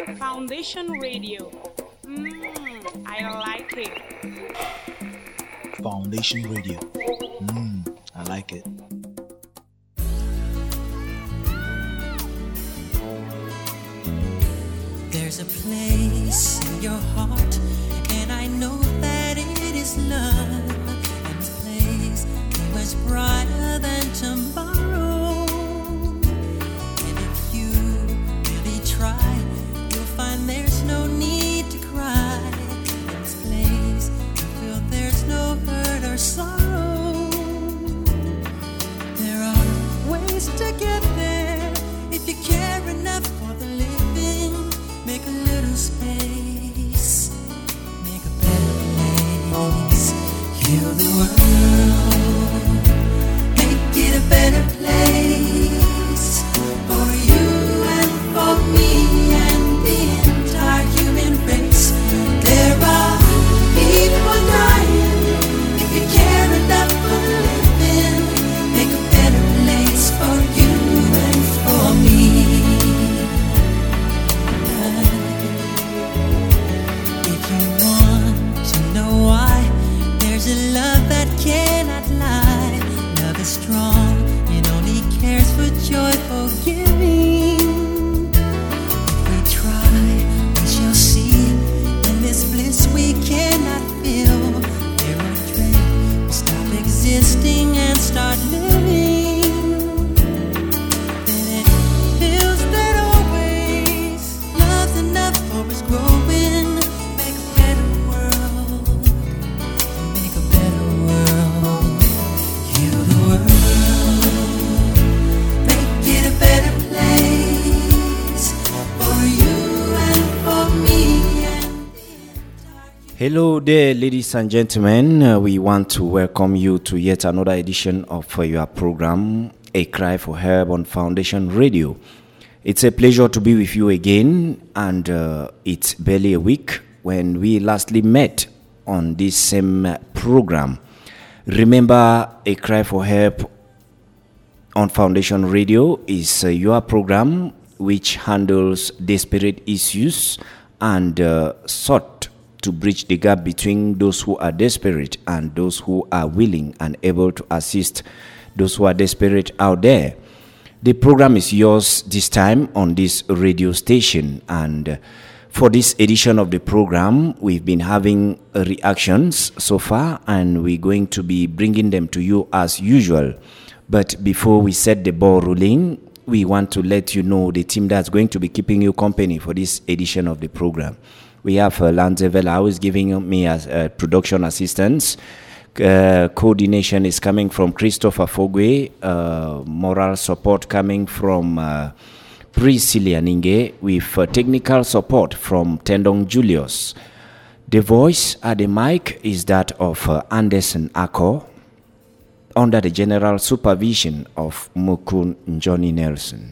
Foundation Radio. I like it. Foundation Radio. I like it. There's a place in your heart, and I know that it is love. And this place is much brighter than tomorrow. And if you really try, you'll find there's no need to cry. In this place, you feel there's no hurt or sorrow. There are ways to get there if you care enough for the living. Make a little space, make a better place. Heal the world, make it a better place for you and for me and the entire human race. There are people dying. If you care enough for the living, make a better place for you and for me. If you want to know why, there's a love that cannot lie. Love is strong, it only cares for joyful giving. If we try, we shall see. In this bliss we cannot feel. Fear or dread, we stop existing and start living. Then it feels that always love's enough for us growing. Make a better world, make a better world. Heal the world, make it a better place for you and for me and the entire. Hello there, ladies and gentlemen. We want to welcome you to yet another edition of your program, A Cry for Help on Foundation Radio. It's a pleasure to be with you again, and it's barely a week when we lastly met on this same program. Remember, A Cry for Help on Foundation Radio is your program which handles desperate issues and sought to bridge the gap between those who are desperate and those who are willing and able to assist those who are desperate out there. The program is yours this time on this radio station, and for this edition of the program, we've been having reactions so far, and we're going to be bringing them to you as usual. But before we set the ball rolling, we want to let you know the team that's going to be keeping you company for this edition of the program. We have Lanzevela, who is giving me as production assistance. Coordination is coming from Christopher Fogwe. Moral support coming from Priscilla Ninge, with technical support from Tendong Julius. The voice at the mic is that of Anderson Ako, under the general supervision of Mukun Johnny Nelson.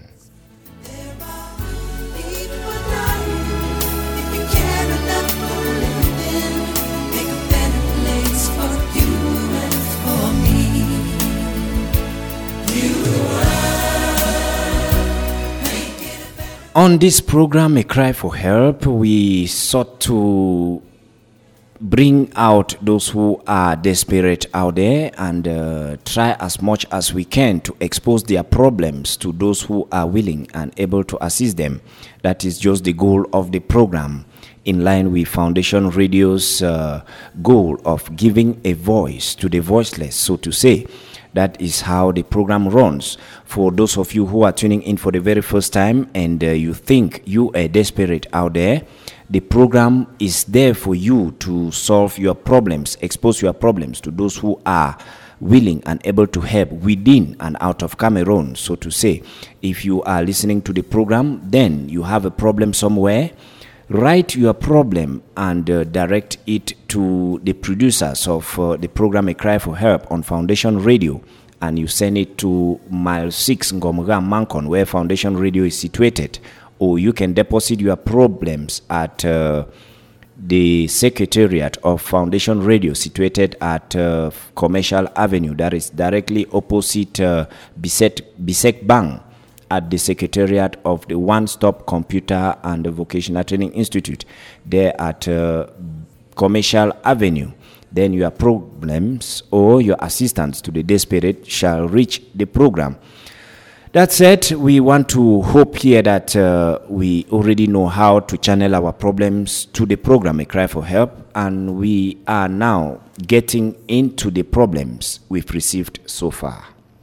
On this program, A Cry for Help, we sought to bring out those who are desperate out there and try as much as we can to expose their problems to those who are willing and able to assist them. That is just the goal of the program, in line with Foundation Radio's goal of giving a voice to the voiceless, so to say. That is how the program runs. For those of you who are tuning in for the very first time and you think you are desperate out there, the program is there for you to solve your problems, expose your problems to those who are willing and able to help within and out of Cameroon, so to say. If you are listening to the program, then you have a problem somewhere, write your problem and direct it to the producers of the program A Cry for Help on Foundation Radio, and you send it to Mile 6 Ngomuga Mankon, where Foundation Radio is situated. Or you can deposit your problems at the Secretariat of Foundation Radio, situated at Commercial Avenue, that is directly opposite Bisek Bank at the Secretariat of the One Stop Computer and Vocational Training Institute there at Commercial Avenue. Then your problems or your assistance to the desperate shall reach the program. That said, we want to hope here that we already know how to channel our problems to the program A Cry for Help, and we are now getting into the problems we've received so far.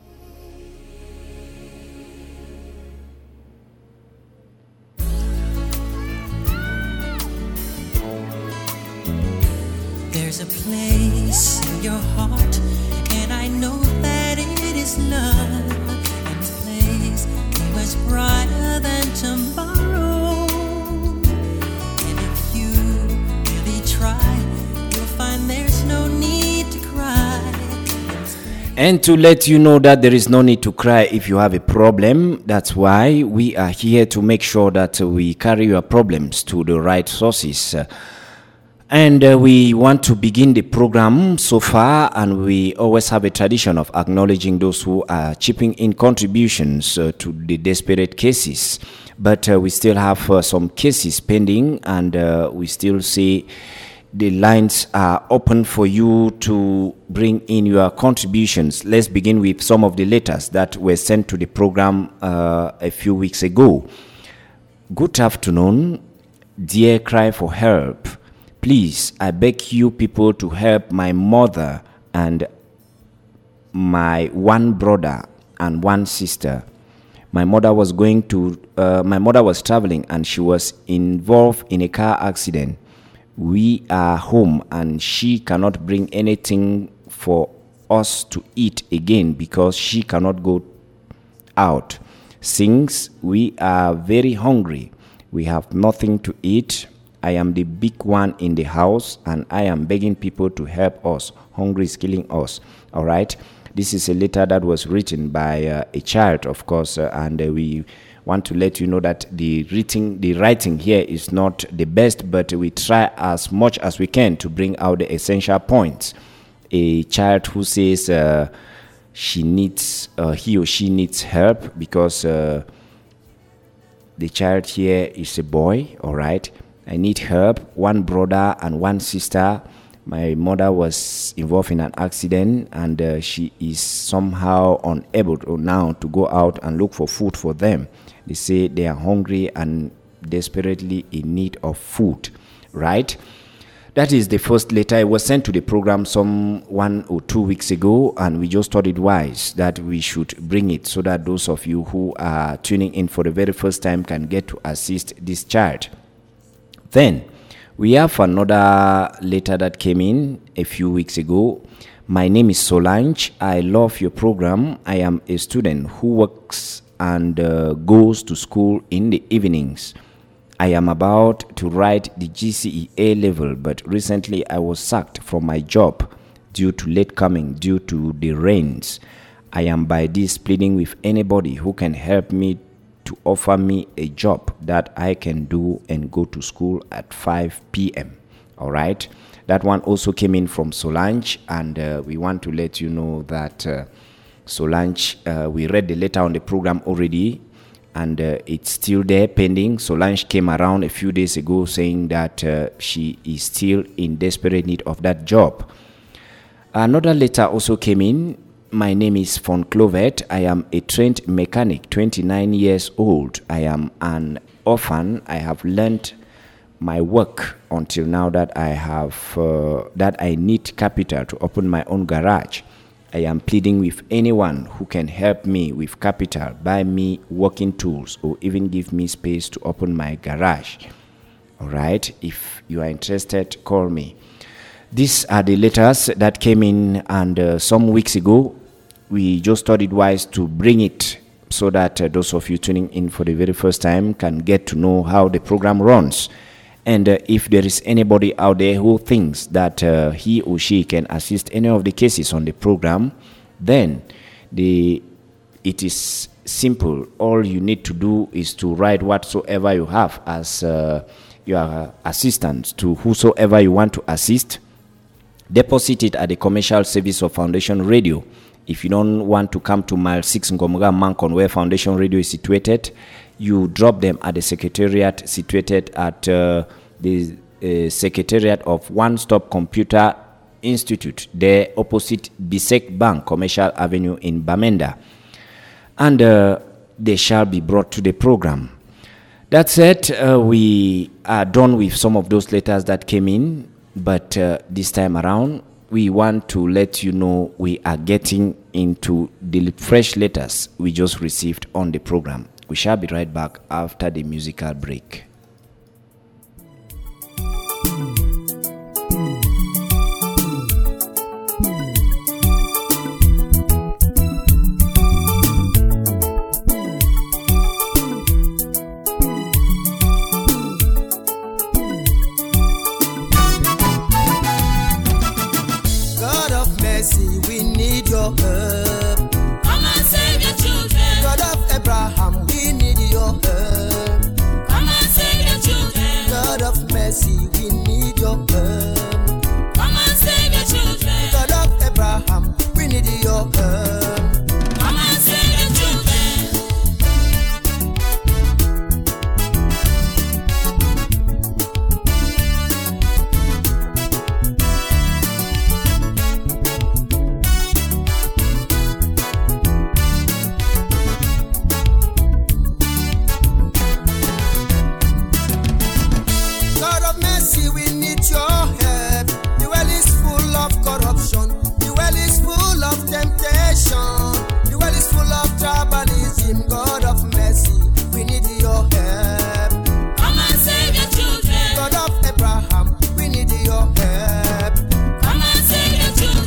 There's a place in your heart, and I know that it is love. And this place is much brighter than tomorrow. And if you really try, you'll find there's no need to cry. And to let you know that there is no need to cry if you have a problem, that's why we are here to make sure that we carry your problems to the right sources. And we want to begin the program so far, and we always have a tradition of acknowledging those who are chipping in contributions to the desperate cases. But we still have some cases pending, and we still say the lines are open for you to bring in your contributions. Let's begin with some of the letters that were sent to the program a few weeks ago. Good afternoon, dear Cry for Help. Please, I beg you people to help my mother and my one brother and one sister. My mother was traveling and she was involved in a car accident. We are home and she cannot bring anything for us to eat again because she cannot go out. Since we are very hungry, we have nothing to eat. I am the big one in the house and I am begging people to help us. Hunger is killing us. All right. This is a letter that was written by a child, of course, and we want to let you know that the writing here is not the best, but we try as much as we can to bring out the essential points. A child who says he or she needs help because the child here is a boy. All right. I need help. One brother and one sister. My mother was involved in an accident and she is somehow unable now to go out and look for food for them. They say they are hungry and desperately in need of food, right? That is the first letter. It was sent to the program some 1 or 2 weeks ago, and we just thought it wise that we should bring it so that those of you who are tuning in for the very first time can get to assist this child. Then we have another letter that came in a few weeks ago. My name is Solange. I love your program. I am a student who works and goes to school in the evenings. I am about to write the GCE A level, but recently I was sacked from my job due to late coming due to the rains. I am by this pleading with anybody who can help me to offer me a job that I can do and go to school at 5 p.m. All right. That one also came in from Solange, and we want to let you know that Solange, we read the letter on the program already, and it's still there pending. Solange came around a few days ago saying that she is still in desperate need of that job. Another letter also came in. My name is Von Clovet. I am a trained mechanic, 29 years old. I am an orphan. I have learned my work until now that I need capital to open my own garage. I am pleading with anyone who can help me with capital, buy me working tools, or even give me space to open my garage. All right. If you are interested, call me. These are the letters that came in, and some weeks ago, we just thought it wise to bring it so that those of you tuning in for the very first time can get to know how the program runs. And if there is anybody out there who thinks that he or she can assist any of the cases on the program, then it is simple. All you need to do is to write whatsoever you have as your assistance to whosoever you want to assist. Deposit it at the Commercial Service of Foundation Radio, If you don't want to come to Mile 6 Ngomuga Mankon, where Foundation Radio is situated, you drop them at the secretariat situated at the secretariat of One Stop Computer Institute, there opposite Bisek Bank, Commercial Avenue in Bamenda. And they shall be brought to the program. That said, we are done with some of those letters that came in, but this time around, we want to let you know we are getting into the fresh letters we just received on the program. We shall be right back after the musical break. God of mercy, we need your help. Come and save your children. God of Abraham, we need your help. Come and save your children. God of mercy, we need your help. Come and save your children. God of Abraham, we need your help. Come and save your children. God of mercy, we need your help. The world is full of corruption. The world is full of temptation. The world is full of tribalism. God of mercy, we need your help. Come and save your children. God of Abraham, we need your help. Come and save your children.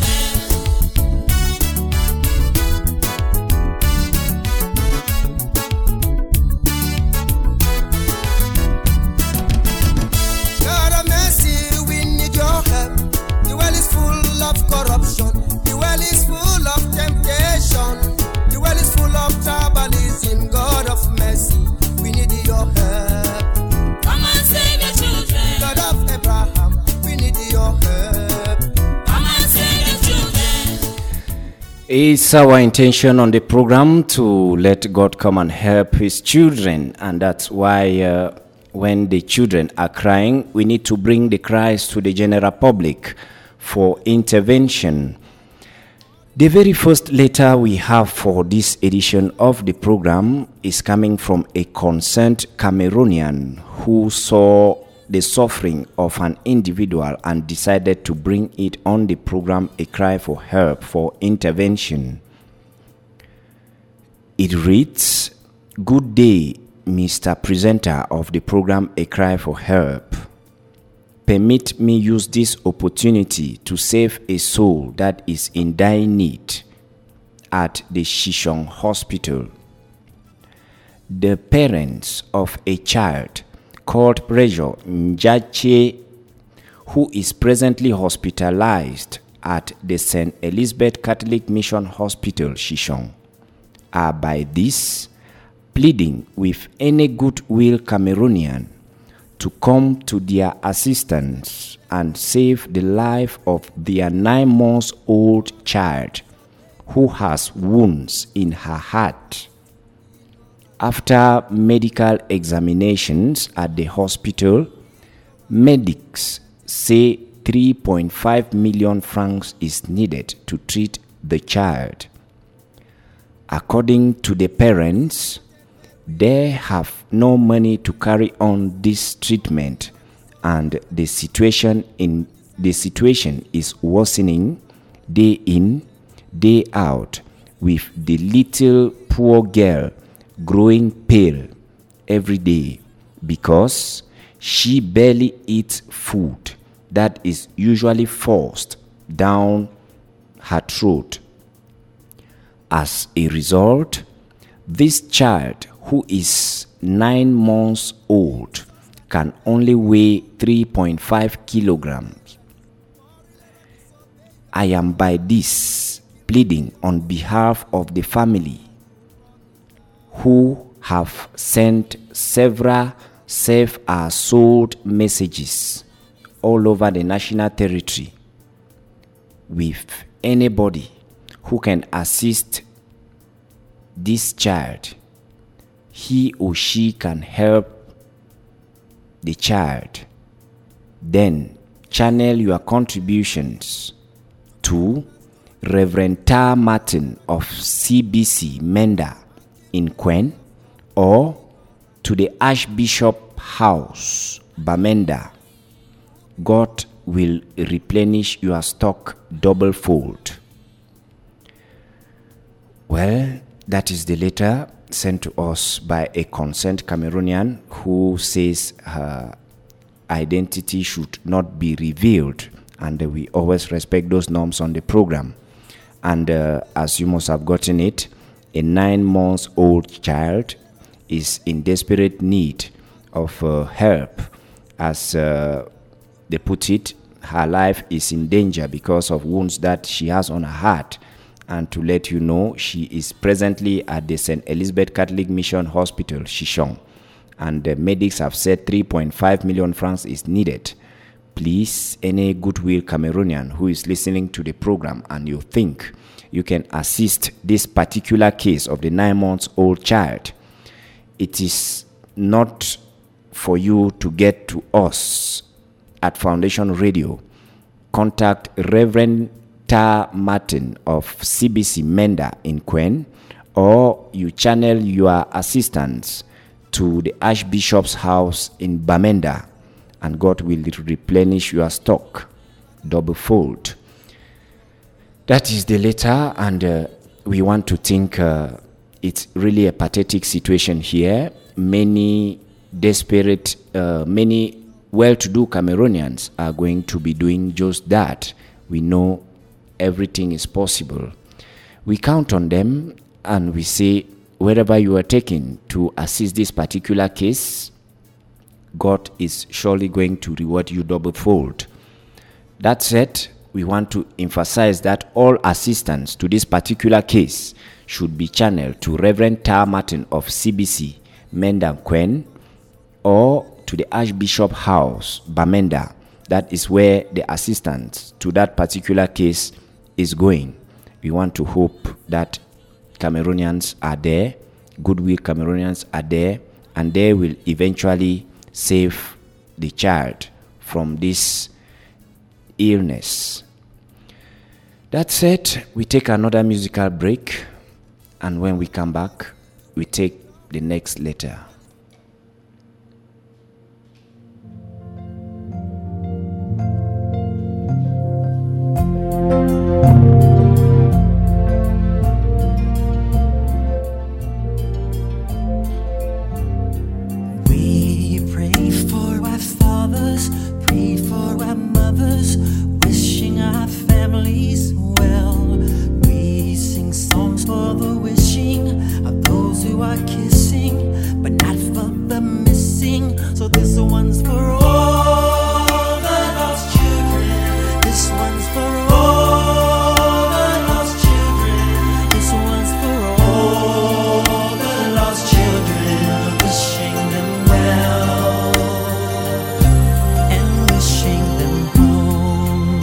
God of mercy, we need your help. The world is full of corruption. The world is full of temptation. The world is full of tribalism. God of mercy, we need your help. Come and save your children. God of Abraham, we need your help. Come and save your children. It's our intention on the program to let God come and help his children, and that's why when the children are crying, we need to bring the cries to the general public for intervention. The very first letter we have for this edition of the program is coming from a concerned Cameroonian who saw the suffering of an individual and decided to bring it on the program, a cry for help, for intervention. It reads, "Good day, Mr. Presenter of the program A Cry for Help. Permit me use this opportunity to save a soul that is in dire need at the Shishong Hospital. The parents of a child called Pressure Njache, who is presently hospitalized at the St. Elizabeth Catholic Mission Hospital, Shishong, are by this pleading with any goodwill Cameroonian to come to their assistance and save the life of their 9-month-old child who has wounds in her heart. After medical examinations at the hospital, medics say 3.5 million francs is needed to treat the child. According to the parents, they have no money to carry on this treatment, and the situation is worsening day in, day out, with the little poor girl growing pale every day because she barely eats food that is usually forced down her throat. As a result, this child, who is 9 months old, can only weigh 3.5 kilograms. I am by this pleading on behalf of the family, who have sent several save-our-soul messages all over the national territory, with anybody who can assist this child, he or she can help the child, then channel your contributions to Reverend Tar Martin of CBC Menda in Kwen, or to the Archbishop House, Bamenda. God will replenish your stock double-fold. Well, that is the letter sent to us by a concerned Cameroonian who says her identity should not be revealed, and we always respect those norms on the program. And as you must have gotten it, a 9-month-old child is in desperate need of help. As they put it, her life is in danger because of wounds that she has on her heart. And to let you know, she is presently at the St. Elizabeth Catholic Mission Hospital, Chichon. And the medics have said 3.5 million francs is needed. Please, any goodwill Cameroonian who is listening to the program and you think you can assist this particular case of the 9-month-old child, it is not for you to get to us at Foundation Radio. Contact Reverend Tar Martin of CBC Menda in Kwen, or you channel your assistance to the Archbishop's house in Bamenda, and God will replenish your stock double-fold. That is the letter, and we want to think it's really a pathetic situation here. Many desperate, many well-to-do Cameroonians are going to be doing just that. We know everything is possible. We count on them, and we say, wherever you are taken to assist this particular case, God is surely going to reward you double-fold. That said, we want to emphasize that all assistance to this particular case should be channeled to Reverend Tar Martin of CBC Menda Kwen, or to the Archbishop House, Bamenda. That is where the assistance to that particular case is going. We want to hope that Cameroonians are there, goodwill Cameroonians are there, and they will eventually save the child from this illness. That said, we take another musical break, and when we come back, we take the next letter. We pray for our fathers, pray for our mothers, wishing our families well. We sing songs for the wishing of those who are kissing, but not for the missing. So this one's for all the lost children. This one's for all the lost children. This one's for all the lost children. Wishing them well and wishing them home.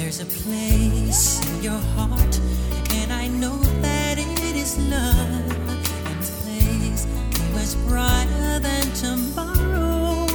There's a place in your heart, and I know that it is love. And this place is much brighter than tomorrow.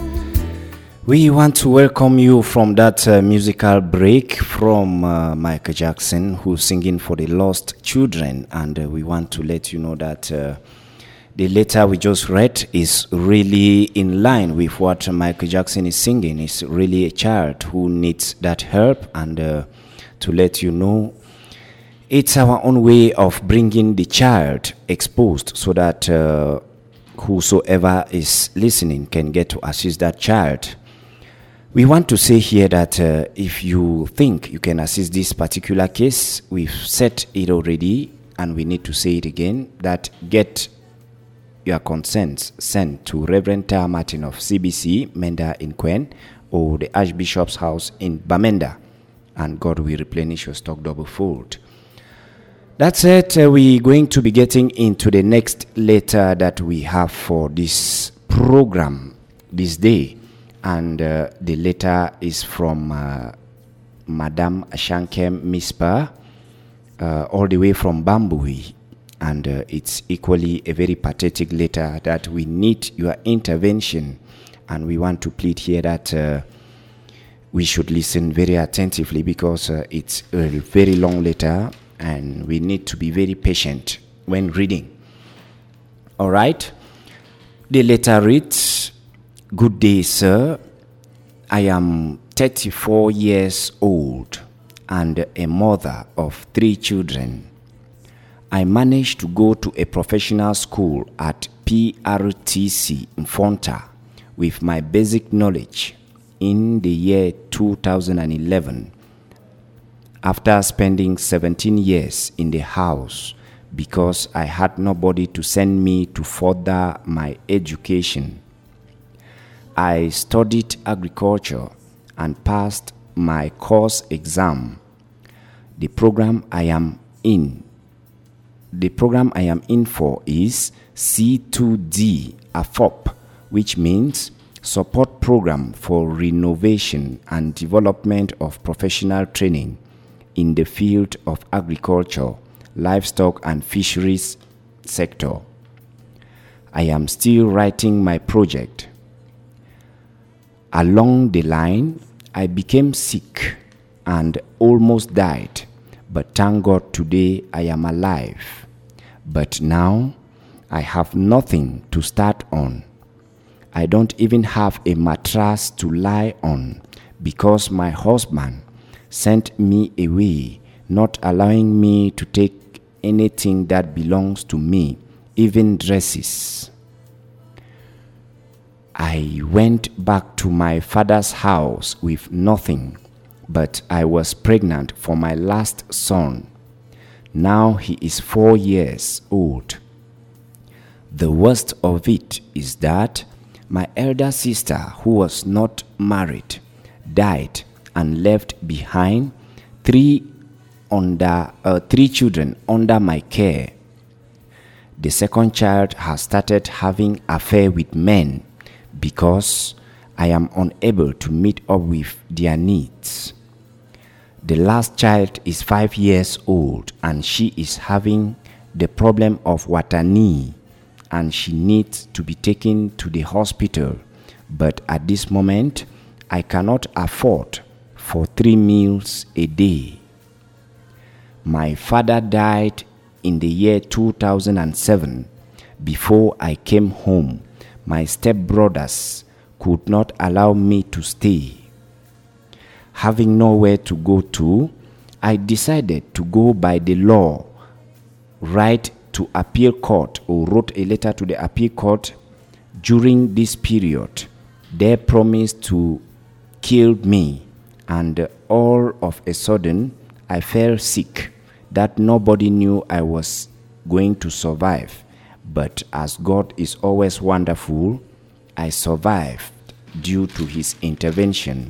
We want to welcome you from that musical break from Michael Jackson, who's singing for the lost children. And we want to let you know that the letter we just read is really in line with what Michael Jackson is singing. It's really a child who needs that help. And to let you know, it's our own way of bringing the child exposed so that whosoever is listening can get to assist that child. We want to say here that if you think you can assist this particular case, we've said it already and we need to say it again, that get your consents sent to Reverend Tara Martin of CBC, Menda in Quen, or the Archbishop's house in Bamenda, and God will replenish your stock double-fold. That's it. We're going to be getting into the next letter that we have for this program this day. And the letter is from Madame Ashankem Mispa, all the way from Bambui. And it's equally a very pathetic letter that we need your intervention. And we want to plead here that we should listen very attentively because it's a very long letter and we need to be very patient when reading. All right. The letter reads, "Good day, sir. I am 34 years old and a mother of 3 children. I managed to go to a professional school at PRTC in Fonta with my basic knowledge in the year 2011 after spending 17 years in the house because I had nobody to send me to further my education. I studied agriculture and passed my course exam. The program I am in for is C2D AFOP, which means Support Program for Renovation and Development of Professional Training in the field of agriculture, livestock and fisheries sector. I am still writing my project. Along the line, I became sick and almost died, but thank God today I am alive. But now I have nothing to start on. I don't even have a mattress to lie on because my husband sent me away, not allowing me to take anything that belongs to me, even dresses. I went back to my father's house with nothing, but I was pregnant for my last son. Now he is 4 years old. The worst of it is that my elder sister, who was not married, died and left behind 3 children under my care. The second child has started having affair with men because I am unable to meet up with their needs. The last child is 5 years old and she is having the problem of Watani and she needs to be taken to the hospital. But at this moment, I cannot afford for 3 meals a day. My father died in the year 2007. Before I came home, my stepbrothers could not allow me to stay. Having nowhere to go to, I decided to go by the law, wrote a letter to the appeal court during this period. They promised to kill me, and all of a sudden, I fell sick that nobody knew I was going to survive. But as God is always wonderful, I survived due to his intervention.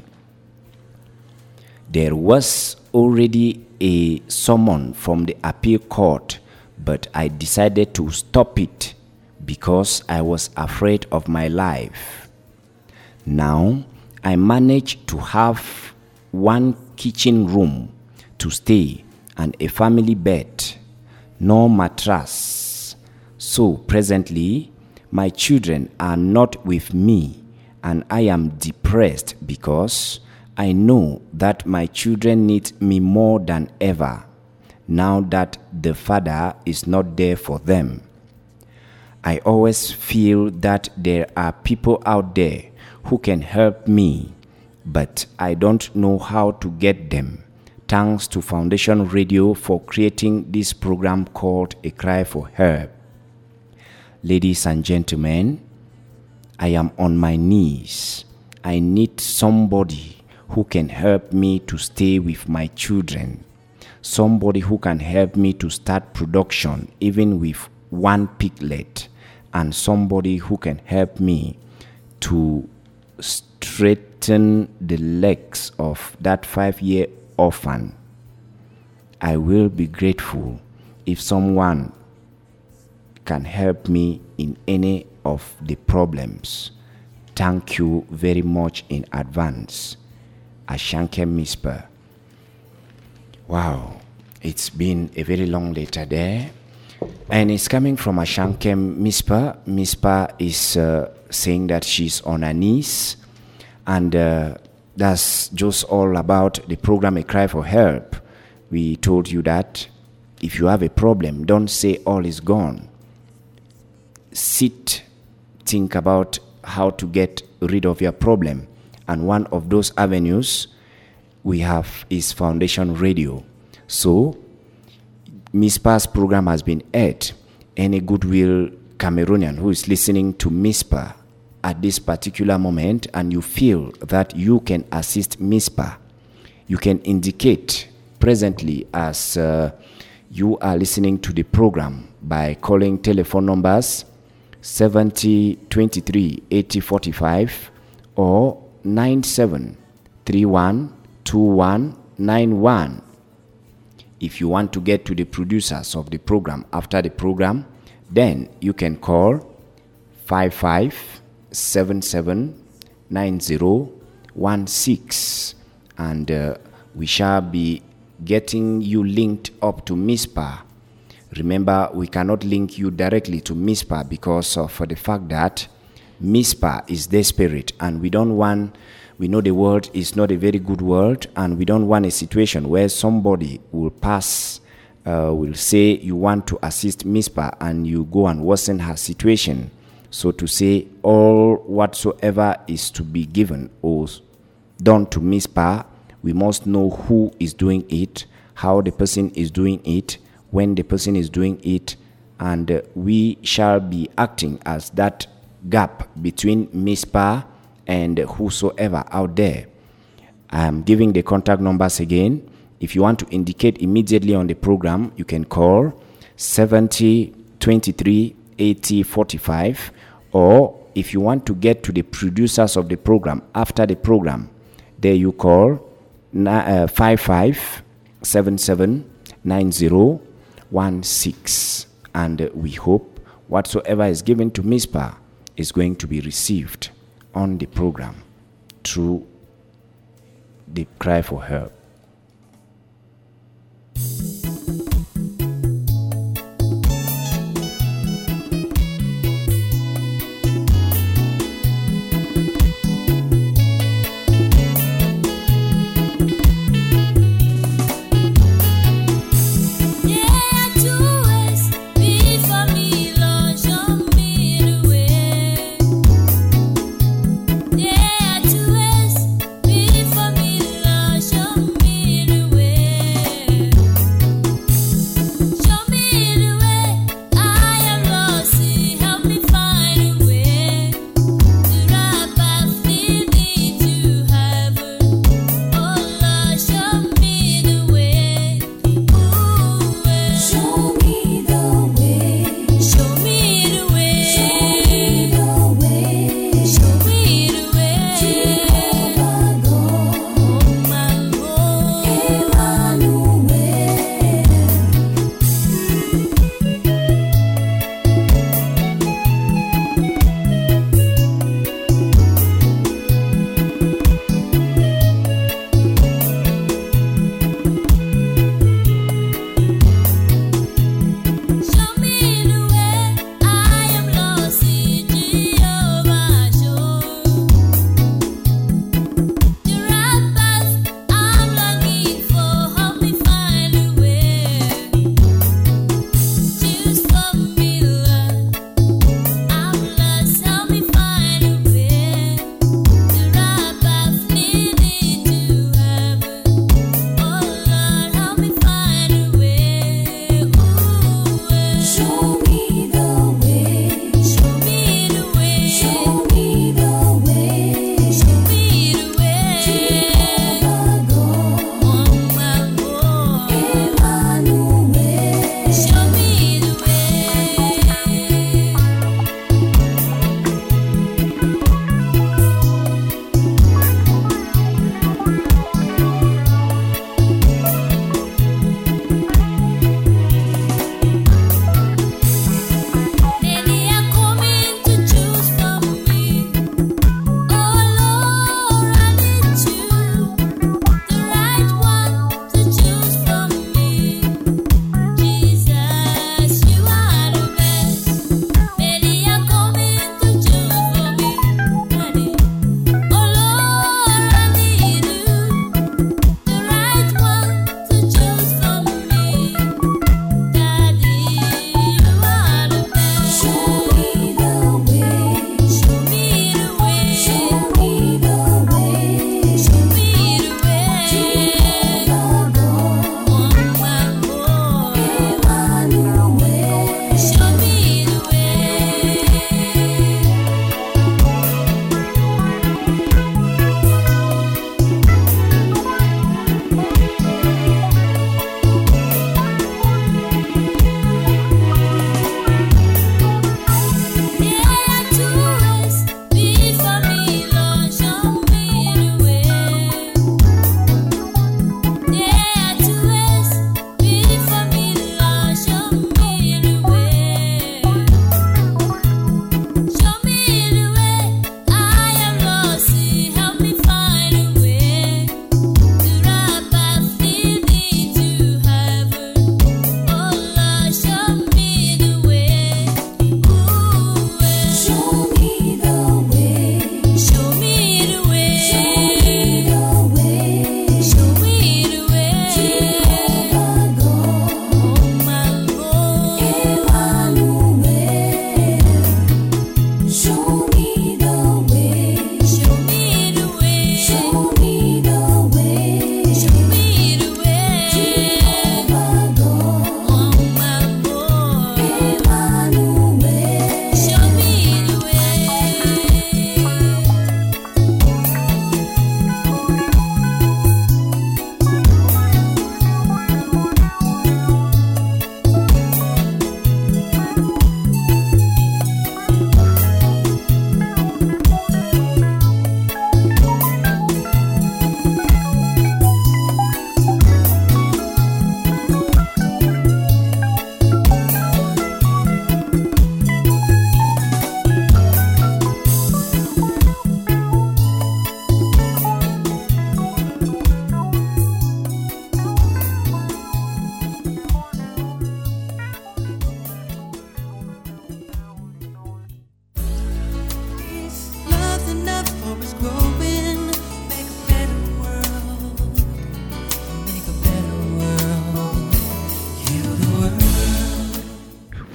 There was already a summon from the appeal court, but I decided to stop it because I was afraid of my life. Now, I managed to have one kitchen room to stay and a family bed, no mattress. So presently, my children are not with me, and I am depressed because I know that my children need me more than ever, now that the father is not there for them. I always feel that there are people out there who can help me, but I don't know how to get them. Thanks to Foundation Radio for creating this program called A Cry for Help. Ladies and gentlemen, I am on my knees. I need somebody who can help me to stay with my children. Somebody who can help me to start production even with one piglet, and somebody who can help me to straighten the legs of that 5-year orphan. I will be grateful if someone can help me in any of the problems. Thank you very much in advance. Ashankem Mispa. Wow, it's been a very long letter there. And it's coming from Ashankem Mispa. Mispa is saying that she's on her knees. And that's just all about the program A Cry for Help. We told you that if you have a problem, don't say all is gone. Sit, think about how to get rid of your problem. And one of those avenues we have is Foundation Radio. So, Mispa's program has been aired. Any goodwill Cameroonian who is listening to Mispa at this particular moment and you feel that you can assist Mispa, you can indicate presently as you are listening to the program by calling telephone numbers 70 23 80 45 or 97 31 21 91. If you want to get to the producers of the program after the program, then you can call 55779016 and we shall be getting you linked up to Mispa. Remember, we cannot link you directly to Mispa because of the fact that Mispa is desperate and we know the world is not a very good world, and we don't want a situation where somebody will will say you want to assist Mispa and you go and worsen her situation. So to say all whatsoever is to be given or done to Mispa, we must know who is doing it, how the person is doing it, when the person is doing it, and we shall be acting as that gap between Mispa and whosoever out there. I am giving the contact numbers again. If you want to indicate immediately on the program, you can call 70 23 80 45, or if you want to get to the producers of the program after the program, there you call 55779016, and we hope whatsoever is given to Mispa is going to be received on the program through the Cry for Help. Yeah, to us, be for me, Lord, show me.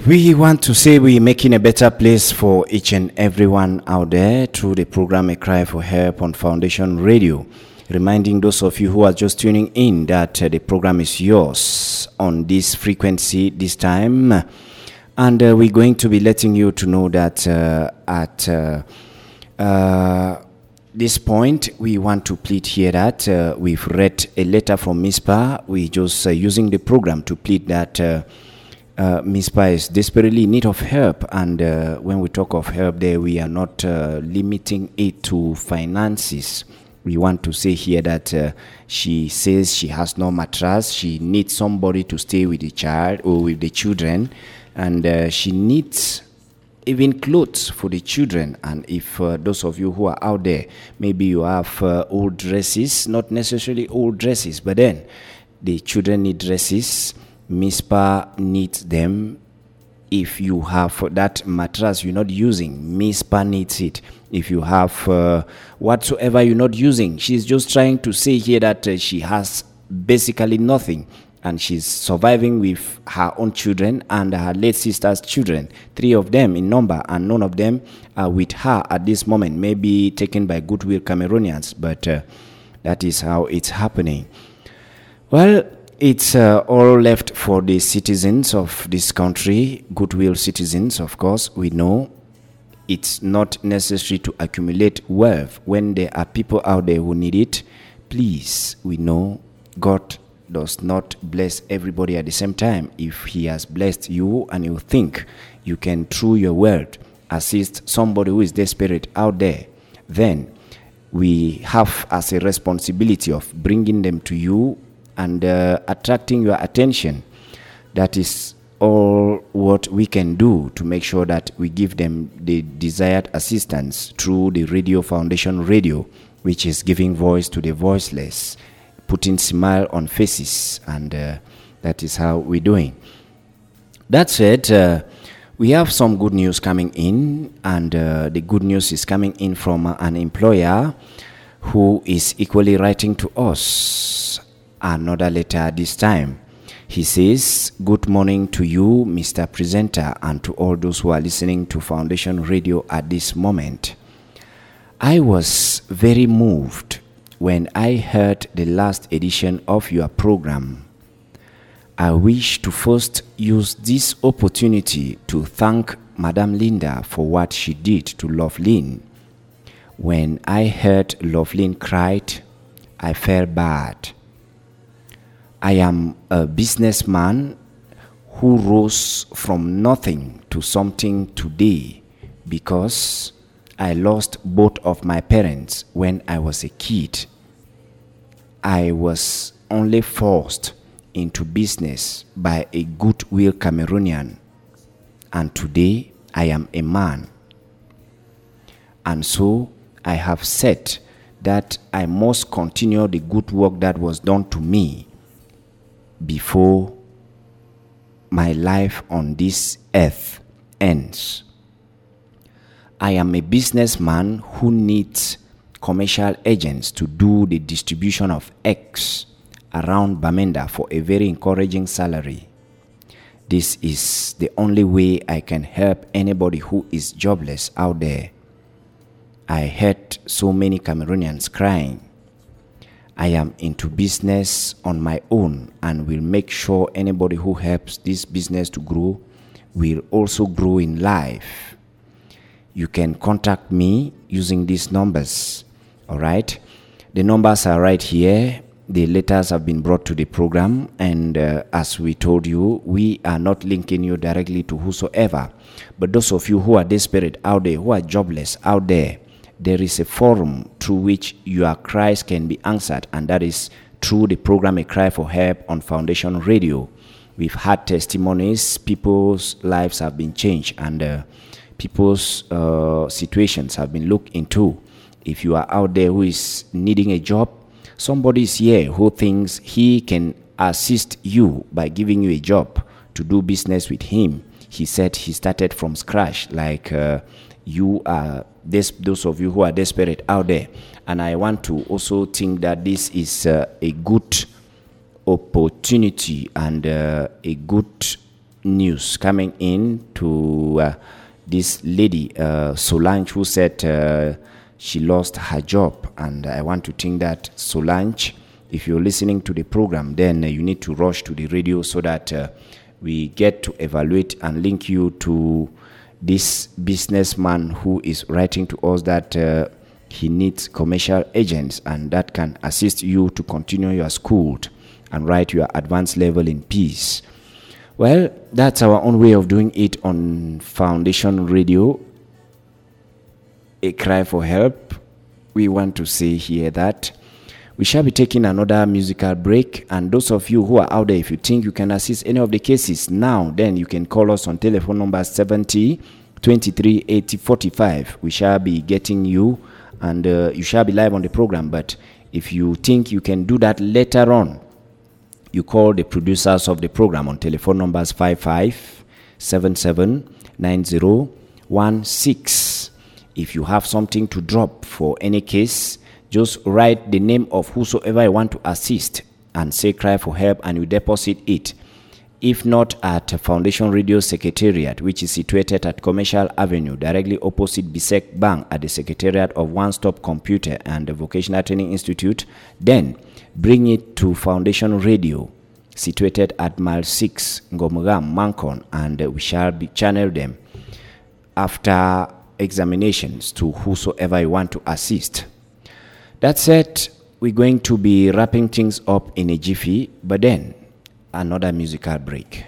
We want to say we're making a better place for each and everyone out there through the program A Cry for Help on Foundation Radio. Reminding those of you who are just tuning in that the program is yours on this frequency this time. And we're going to be letting you to know that at this point, we want to plead here that we've read a letter from MISPA. We're just using the program to plead that MISPA is desperately in need of help. And when we talk of help there, we are not limiting it to finances. We want to say here that she says she has no mattress. She needs somebody to stay with the child or with the children. And she needs even clothes for the children. And if those of you who are out there, maybe you have old dresses, not necessarily old dresses, but then the children need dresses, MISPA needs them. If you have that mattress you're not using, MISPA needs it. If you have whatsoever you're not using, she's just trying to say here that she has basically nothing. And she's surviving with her own children and her late sister's children, 3 of them in number, and none of them are with her at this moment, maybe taken by Goodwill Cameroonians, but that is how it's happening. Well, it's all left for the citizens of this country, Goodwill citizens, of course. We know it's not necessary to accumulate wealth when there are people out there who need it. Please, we know God does not bless everybody at the same time. If he has blessed you and you think you can, through your wealth, assist somebody who is desperate out there, then we have as a responsibility of bringing them to you and attracting your attention. That is all what we can do to make sure that we give them the desired assistance through the Radio Foundation Radio, which is giving voice to the voiceless, putting smile on faces, and that is how we're doing. That said, we have some good news coming in, and the good news is coming in from an employer who is equally writing to us another letter this time. He says, "Good morning to you, Mr. Presenter, and to all those who are listening to Foundation Radio at this moment. I was very moved when I heard the last edition of your program. I wish to first use this opportunity to thank Madam Linda for what she did to Lovelyn. When I heard Lovelyn cried, I felt bad. I am a businessman who rose from nothing to something today because I lost both of my parents when I was a kid. I was only forced into business by a Goodwill Cameroonian, and today I am a man. And so I have said that I must continue the good work that was done to me before my life on this earth ends. I am a businessman who needs commercial agents to do the distribution of eggs around Bamenda for a very encouraging salary. This is the only way I can help anybody who is jobless out there. I heard so many Cameroonians crying. I am into business on my own and will make sure anybody who helps this business to grow will also grow in life. You can contact me using these numbers. All right, the numbers are right here. The letters have been brought to the program, and as we told you, we are not linking you directly to whosoever, but those of you who are desperate out there, who are jobless out there, there is a forum through which your cries can be answered, and that is through the program A Cry for Help on Foundation Radio. We've had testimonies, people's lives have been changed, and people's situations have been looked into. If you are out there who is needing a job, somebody is here who thinks he can assist you by giving you a job to do business with him. He said he started from scratch, like you are those of you who are desperate out there. And I want to also think that this is a good opportunity and a good news coming in to this lady, Solange, who said she lost her job. And I want to think that, Solange, if you're listening to the program, then you need to rush to the radio so that we get to evaluate and link you to this businessman who is writing to us that he needs commercial agents, and that can assist you to continue your school and write your advanced level in peace. Well, that's our own way of doing it on Foundation Radio. A cry for help. We want to say here that we shall be taking another musical break, and those of you who are out there, if you think you can assist any of the cases now, then you can call us on telephone number 70 23 80 45. We shall be getting you, and you shall be live on the program. But if you think you can do that later on, you call the producers of the program on telephone numbers 55 77 9016. If you have something to drop for any case, just write the name of whosoever you want to assist and say cry for help, and you deposit it. If not at Foundation Radio Secretariat, which is situated at Commercial Avenue, directly opposite Bisek Bank at the Secretariat of One Stop Computer and the Vocational Training Institute, then bring it to Foundation Radio, situated at Mile 6, Ngomugam, Mancon, and we shall be channel them after examinations to whosoever you want to assist. That said, we're going to be wrapping things up in a jiffy, but then another musical break.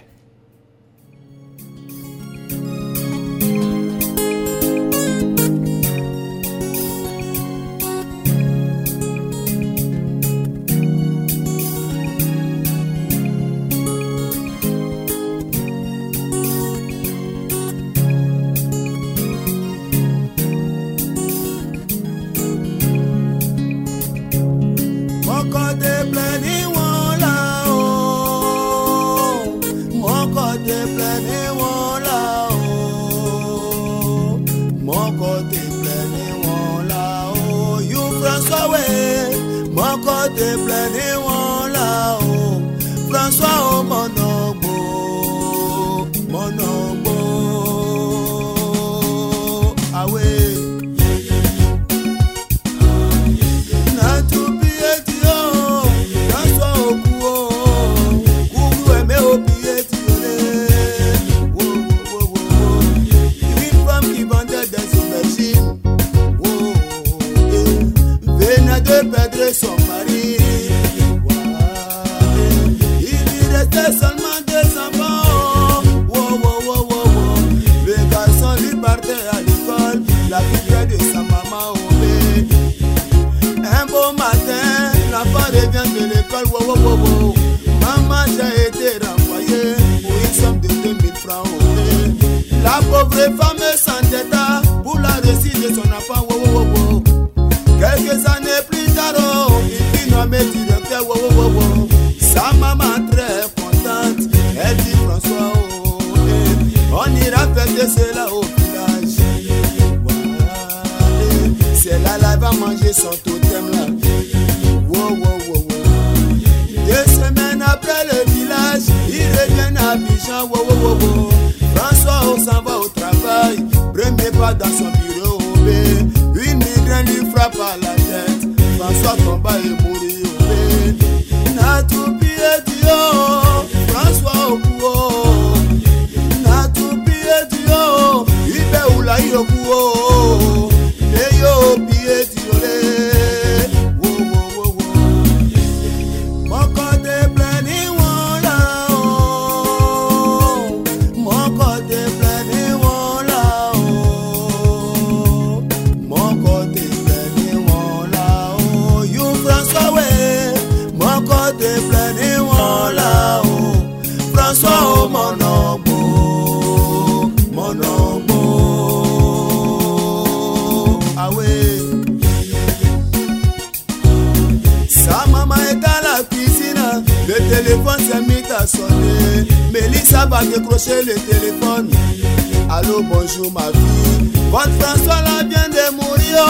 Le téléphone. Allô, bonjour ma fille. Votre François là vient de mourir.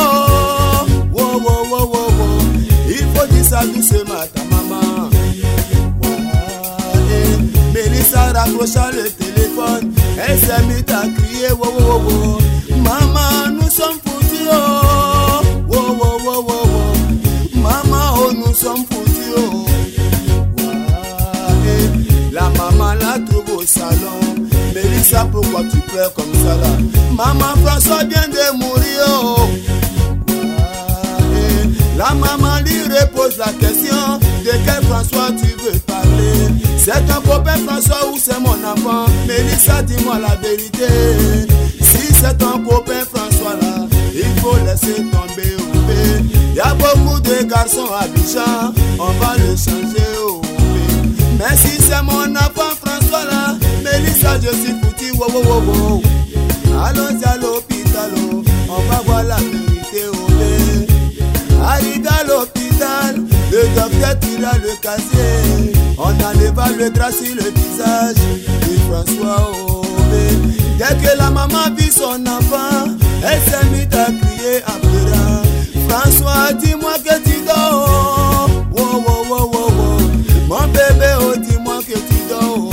Oh, oh, oh, oh, oh, oh. Il faut dire ça doucement à ta maman. Ouais. Mélissa accrocha le téléphone, elle s'est mise à crier, wow, wow, wow. Maman, nous sommes foutus, oh, wow, wow, wow, wow, wow. Maman, oh, nous sommes foutus, oh. La maman la trouve au salon. Mélissa, pourquoi tu pleures comme ça là? Maman, François vient de mourir, oh. La maman lui repose la question: de quel François tu veux parler? C'est ton copain François ou c'est mon enfant? Mélissa, dis-moi la vérité. Si c'est ton copain François là, il faut laisser tomber au B. Y a beaucoup de garçons habitants, on va le changer au B. Mais si c'est mon enfant François là, Mélissa, je suis foutu, wow, wow, wow, wow. Allons à l'hôpital, oh. On va voir la vérité au B. Arrivé à l'hôpital, le docteur tira le casier. On enleva le drap sur le visage de François Aubé. Dès que la maman vit son enfant, elle s'est mise à crier en pleurant: François, dis-moi que tu dors. Wow, wow, wow, wow, wow. Mon bébé, oh, dis-moi que tu dors.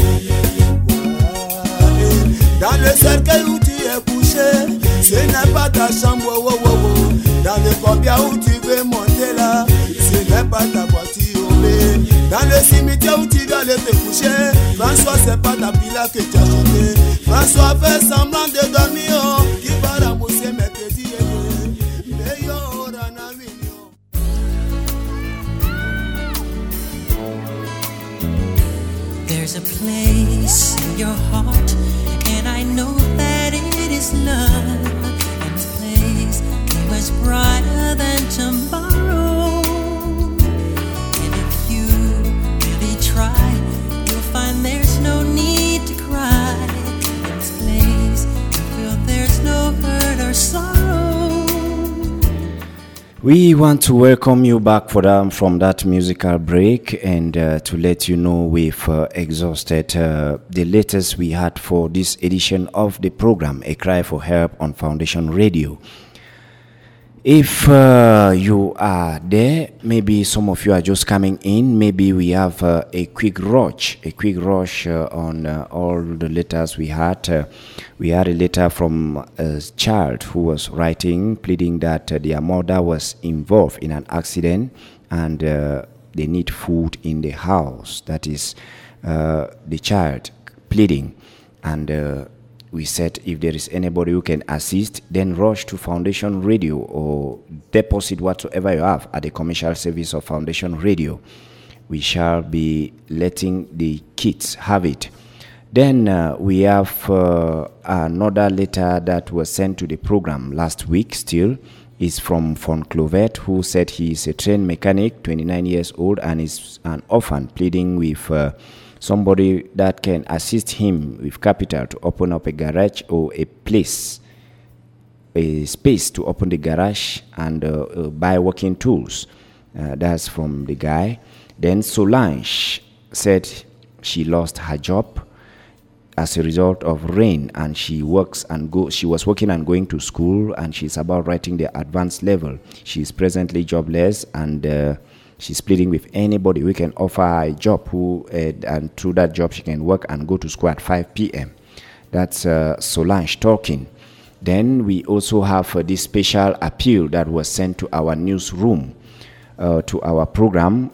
Dans le cercueil où tu es couché, ce n'est pas ta chambre, wow, wow, wow. Dans le corbillard où tu veux monter là, ce n'est pas ta voiture, mais dans le cimetière où tu vas aller te coucher, François, c'est pas ta pila que tu as chanté. François fait semblant de dormir, oh, qui va ramousser mes petits bébés. Mais yo, rana mignon. There's a place in your heart, and I know that it is love. And this place is much brighter than tomorrow. And if you really try, you'll find there's no need to cry. In this place, you feel there's no hurt or sorrow. We want to welcome you back from that musical break, and to let you know we've exhausted the latest we had for this edition of the program, A Cry for Help on Foundation Radio. If you are there, maybe some of you are just coming in, maybe we have a quick rush on all the letters we had. We had a letter from a child who was writing, pleading that their mother was involved in an accident and they need food in the house. That is the child pleading. And we said if there is anybody who can assist, then rush to Foundation Radio or deposit whatsoever you have at the commercial service of Foundation Radio. We shall be letting the kids have it. Then we have another letter that was sent to the program last week still. Is from Von Clovet, who said he is a trained mechanic, 29 years old, and is an orphan, pleading with somebody that can assist him with capital to open up a garage or a space to open the garage and buy working tools. That's from the guy. Then Solange said she lost her job as a result of rain, and she was working and going to school, and she's about writing the advanced level. She's presently jobless, and she's pleading with anybody who can offer her a job, and through that job she can work and go to school at 5 p.m. That's Solange talking. Then we also have this special appeal that was sent to our newsroom, to our program,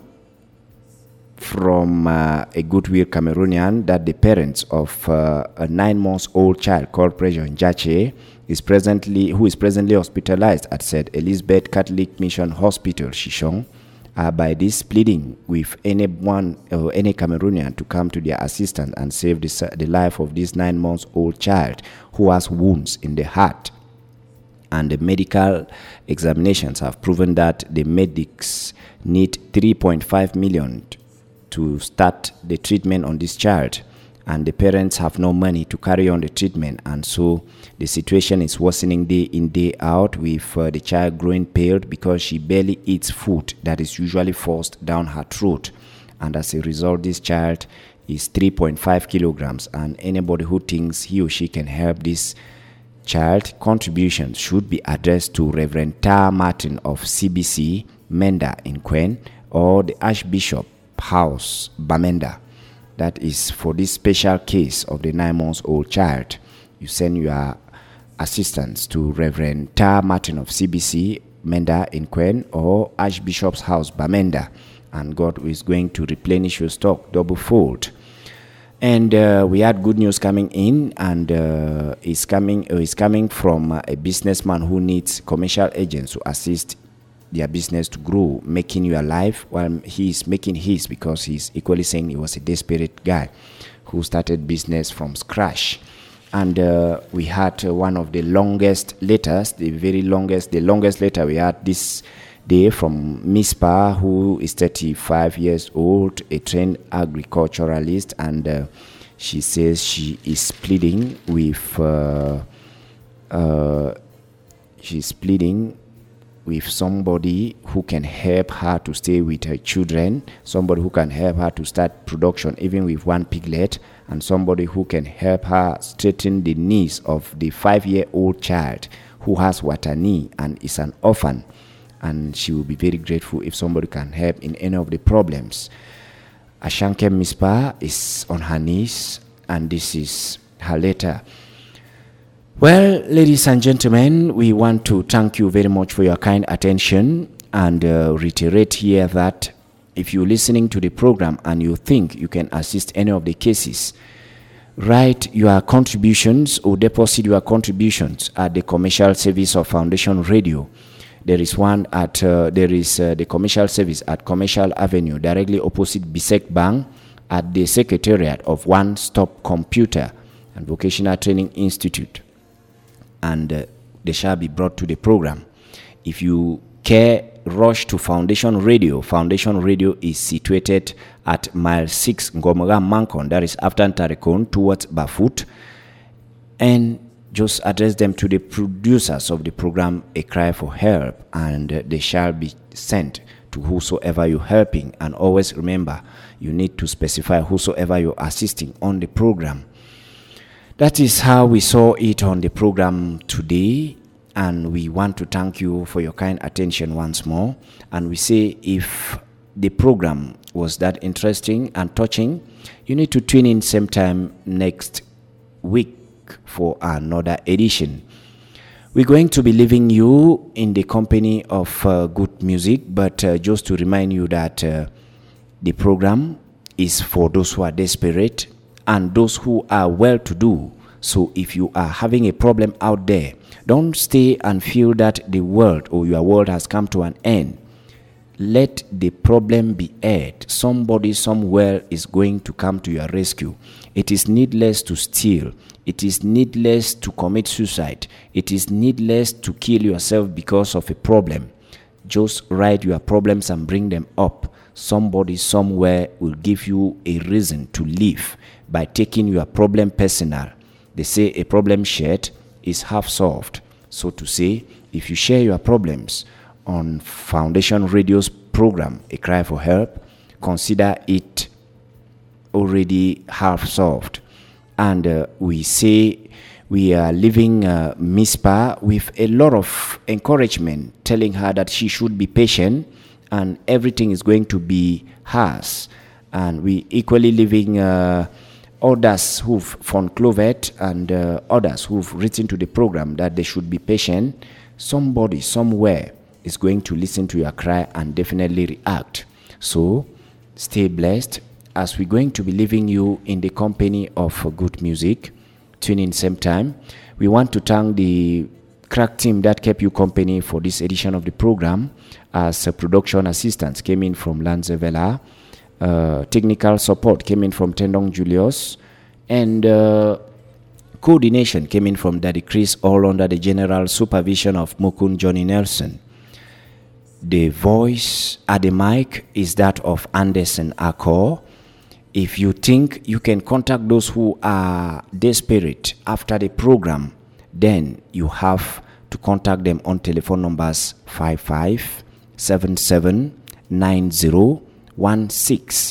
from a goodwill Cameroonian, that the parents of a 9-month-old child called Pressure Njache who is presently hospitalized at St. Elizabeth Catholic Mission Hospital, Shishong, are by this pleading with anyone or any Cameroonian to come to their assistance and save the life of this 9-month-old child who has wounds in the heart. And the medical examinations have proven that the medics need 3.5 million to start the treatment on this child, and the parents have no money to carry on the treatment, and so the situation is worsening day in, day out, with the child growing pale because she barely eats food that is usually forced down her throat, and as a result this child is 3.5 kilograms, and anybody who thinks he or she can help this child, contributions should be addressed to Reverend Tar Martin of CBC Menda in Kwen, or the Archbishop House Bamenda. That is for this special case of the 9-month-old child. You send your assistance to Reverend Tar Martin of CBC, Menda in Queen, or Archbishop's House, Bamenda, and God is going to replenish your stock double fold. And we had good news coming in, and it's coming from a businessman who needs commercial agents to assist their business to grow, making your life while he's making his, because he's equally saying he was a desperate guy who started business from scratch. And we had one of the longest letters, the longest letter we had this day from Miss Pa, who is 35 years old, a trained agriculturalist, and she says she is pleading with somebody who can help her to stay with her children, somebody who can help her to start production even with one piglet, and somebody who can help her straighten the knees of the 5-year-old child who has water knee and is an orphan. And she will be very grateful if somebody can help in any of the problems. Ashanke Mispa is on her knees, and this is her letter. Well, ladies and gentlemen, we want to thank you very much for your kind attention, and reiterate here that if you're listening to the program and you think you can assist any of the cases, write your contributions or deposit your contributions at the commercial service of Foundation Radio. There is one at the commercial service at Commercial Avenue, directly opposite Bisek Bank, at the Secretariat of One Stop Computer and Vocational Training Institute, and they shall be brought to the program. If you care, rush to Foundation Radio. Foundation Radio is situated at mile 6 Ngomoga Mankon, that is after Ntarekon towards Bafut, and just address them to the producers of the program, A Cry for Help, and they shall be sent to whosoever you're helping. And always remember, you need to specify whosoever you're assisting on the program. That is how we saw it on the program today, and we want to thank you for your kind attention once more. And we say, if the program was that interesting and touching, you need to tune in same time next week for another edition. We're going to be leaving you in the company of good music, but just to remind you that the program is for those who are desperate and those who are well-to-do. So if you are having a problem out there, don't stay and feel that the world or your world has come to an end. Let the problem be aired. Somebody somewhere is going to come to your rescue. It is needless to steal. It is needless to commit suicide. It is needless to kill yourself because of a problem. Just write your problems and bring them up. Somebody somewhere will give you a reason to live by taking your problem personal. They say a problem shared is half solved. So to say, if you share your problems on Foundation Radio's program, A Cry for Help, consider it already half solved. And we say we are leaving Miss Pa with a lot of encouragement, telling her that she should be patient and everything is going to be hers. And we equally leaving others who've found Clovet and others who've written to the program that they should be patient. Somebody somewhere is going to listen to your cry and definitely react. So stay blessed as we're going to be leaving you in the company of good music. Tune in same time. We want to thank the crack team that kept you company for this edition of the program, as production assistants came in from Lanzevela, technical support came in from Tendong Julius, and coordination came in from Daddy Chris, all under the general supervision of Mukun Johnny Nelson. The voice at the mic is that of Anderson Akor. If you think you can contact those who are desperate after the program, then you have to contact them on telephone numbers 55779016,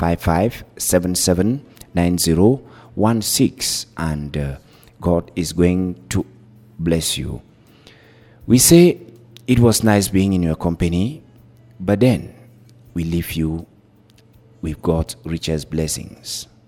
55779016, and God is going to bless you. We say it was nice being in your company, but then we leave you with God's richest blessings.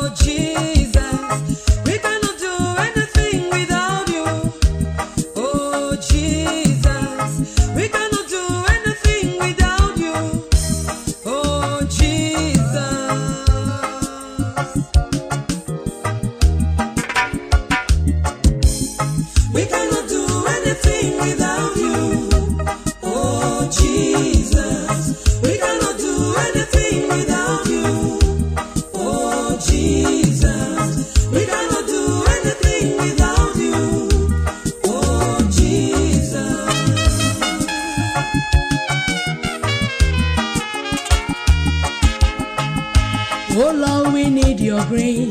Oh Lord, we need your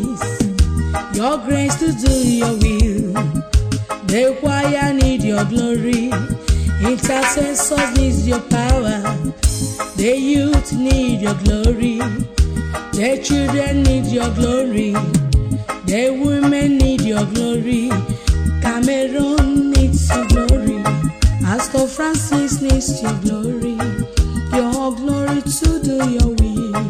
grace to do your will. The choir need your glory, intercessors need your power, the youth need your glory, the children need your glory, the women need your glory, Cameroon needs your glory, Pastor Francis needs your glory to do your will.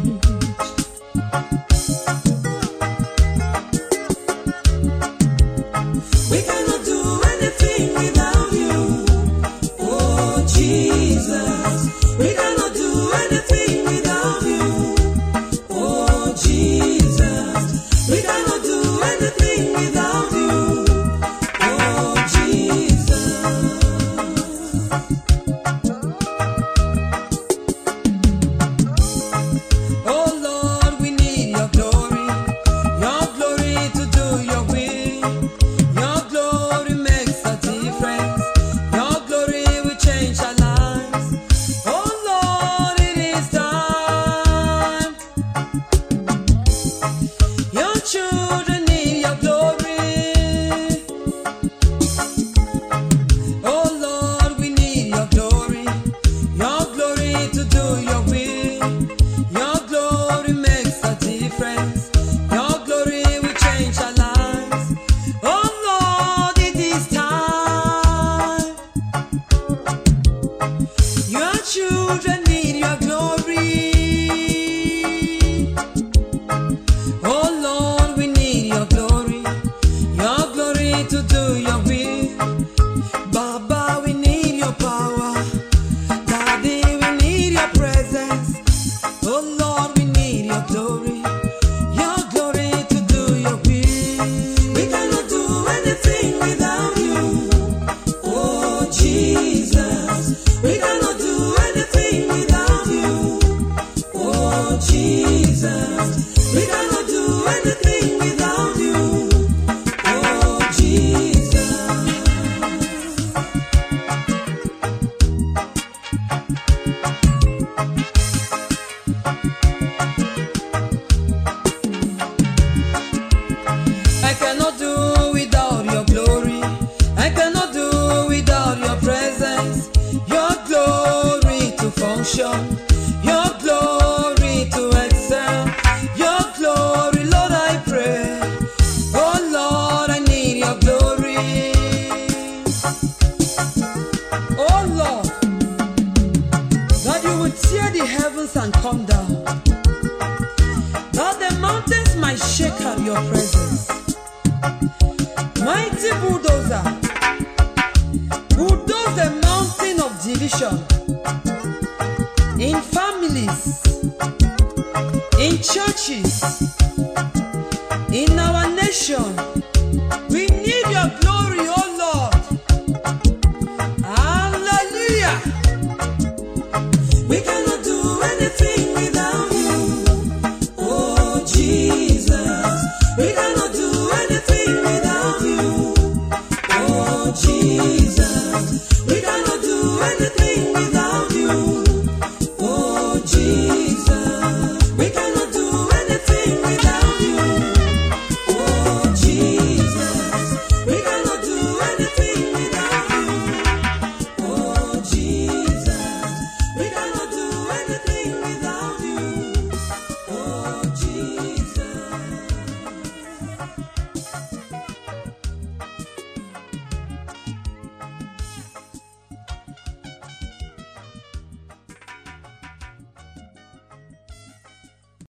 We cannot do anything without you, oh Jesus. We cannot do anything without you, oh Jesus. We cannot do anything without you, oh Jesus. Oh Lord, we need your glory to do your will. Children need your glory. Oh Lord, we need your glory to do your will. Your glory makes a difference. Your glory will change our lives. Oh Lord, it is time. Your children need your glory. Oh Lord, we need your glory to do your will. Baba, we need your power. Daddy, we need your presence. Oh Lord, we need your glory to do your will. We cannot do anything without you, oh Jesus. We cannot do anything without you, oh Jesus. We cannot do anything without you, oh Jesus. I cannot do without your glory. I cannot do without your presence. Your glory to function. Your glory to excel. Your glory, Lord, I pray. Oh Lord, I need your glory. Oh Lord, that you would tear the heavens and come down, that the mountains might shake at your presence.